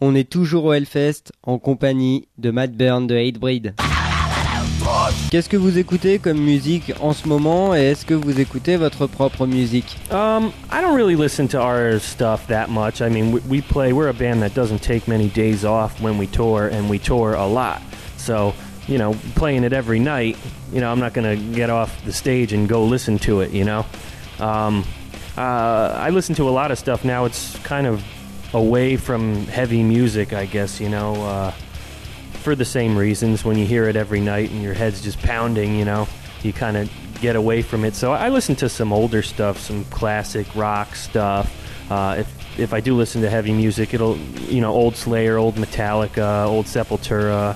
On est toujours au Hellfest en compagnie de Matt Byrne de Hatebreed. Qu'est-ce que vous écoutez comme musique en ce moment et est-ce que vous écoutez votre propre musique? I don't really listen to our stuff that much. I mean, we're a band that doesn't take many days off when we tour, and we tour a lot. So, you know, playing it every night, you know, I'm not going to get off the stage and go listen to it, you know. I listen to a lot of stuff now. It's kind of away from heavy music, I guess, you know, for the same reasons. When you hear it every night and your head's just pounding, you know, you kind of get away from it. So I listen to some older stuff, some classic rock stuff. If I do listen to heavy music, it'll, you know, old Slayer, old Metallica, old Sepultura.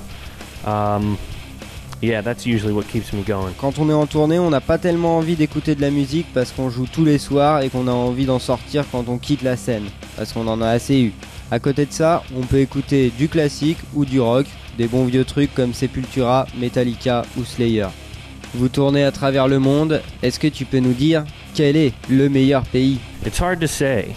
Yeah, that's usually what keeps me going. Quand on est en tournée, on n'a pas tellement envie d'écouter de la musique parce qu'on joue tous les soirs et qu'on a envie d'en sortir quand on quitte la scène, parce qu'on en a assez eu. À côté de ça, on peut écouter du classique ou du rock, des bons vieux trucs comme Sepultura, Metallica ou Slayer. Vous tournez à travers le monde, est-ce que tu peux nous dire quel est le meilleur pays? It's hard to say.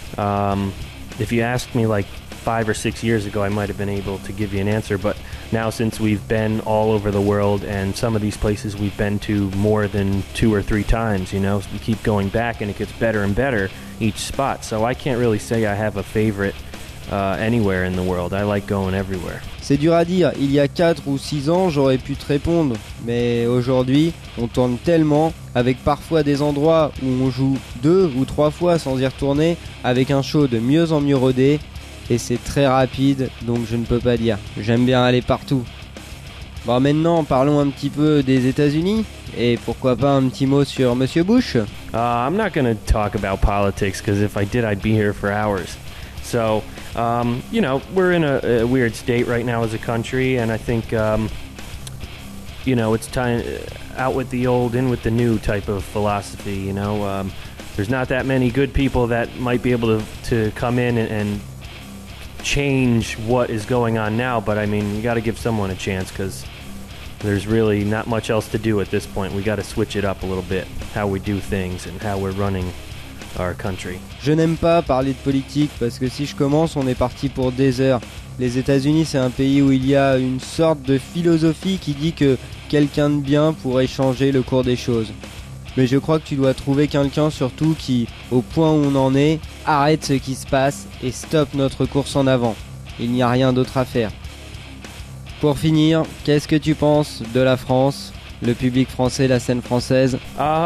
If you asked me like 5 or 6 years ago, I might have been able to give you an answer, but now since we've been all over the world and some of these places we've been to more than 2 or 3 times, you know, we keep going back and it gets better and better each spot. So I can't really say I have a favorite anywhere in the world. I like going everywhere. C'est dur à dire, il y a 4 ou 6 ans j'aurais pu te répondre, mais aujourd'hui on tourne tellement, avec parfois des endroits où on joue 2 ou 3 fois sans y retourner, avec un show de mieux en mieux rodé, et c'est très rapide, donc je ne peux pas dire. J'aime bien aller partout. Bon, maintenant parlons un petit peu des États-Unis, et pourquoi pas un petit mot sur Monsieur Bush. I'm not going to talk about politics, because if I did I'd be here for hours. So, you know, we're in a weird state right now as a country, and I think, you know, it's time out with the old, in with the new type of philosophy, you know. There's not that many good people that might be able to come in and change what is going on now, but I mean, you got to give someone a chance, because there's really not much else to do at this point. We got to switch it up a little bit, how we do things and how we're running our country. Je n'aime pas parler de politique parce que si je commence, on est parti pour des heures. Les États-Unis, c'est un pays où il y a une sorte de philosophie qui dit que quelqu'un de bien pourrait changer le cours des choses. Mais je crois que tu dois trouver quelqu'un surtout qui, au point où on en est, arrête ce qui se passe et stoppe notre course en avant. Il n'y a rien d'autre à faire. Pour finir, qu'est-ce que tu penses de la France, le public français, la scène française?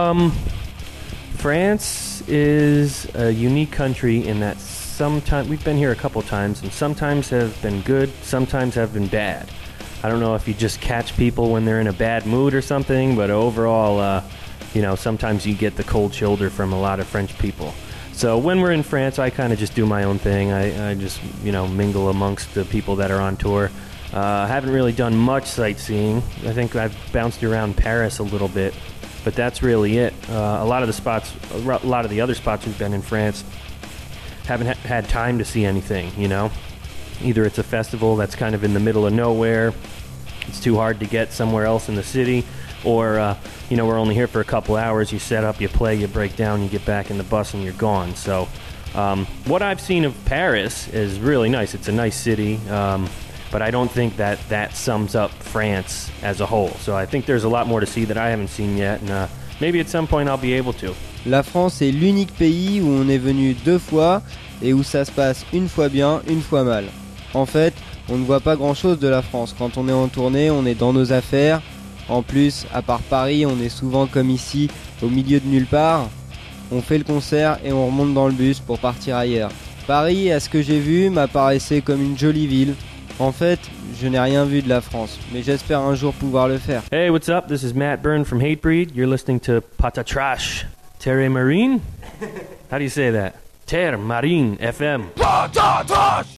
France is a unique country in that sometimes we've been here a couple times and sometimes have been good, sometimes have been bad. I don't know if you just catch people when they're in a bad mood or something, but overall, you know, sometimes you get the cold shoulder from a lot of French people. So when we're in France, I kind of just do my own thing. I just, you know, mingle amongst the people that are on tour. I haven't really done much sightseeing. I think I've bounced around Paris a little bit, but that's really it. A lot of the other spots we've been in France haven't had time to see anything, you know. Either it's a festival that's kind of in the middle of nowhere, it's too hard to get somewhere else in the city, or, you know, we're only here for a couple hours, you set up, you play, you break down, you get back in the bus and you're gone. So what I've seen of Paris is really nice. It's a nice city, but I don't think that sums up France as a whole. So I think there's a lot more to see that I haven't seen yet, and maybe at some point I'll be able to. La France est l'unique pays où on est venu 2 fois et où ça se passe une fois bien, une fois mal. En fait, on ne voit pas grand-chose de la France. Quand on est en tournée, on est dans nos affaires. En plus, à part Paris, on est souvent comme ici, au milieu de nulle part. On fait le concert et on remonte dans le bus pour partir ailleurs. Paris, à ce que j'ai vu, m'apparaissait comme une jolie ville. En fait, je n'ai rien vu de la France, mais j'espère un jour pouvoir le faire. Hey, what's up? This is Matt Byrne from Hatebreed. You're listening to Patatrash Terre Marine? How do you say that? Terre Marine FM. Patatrash!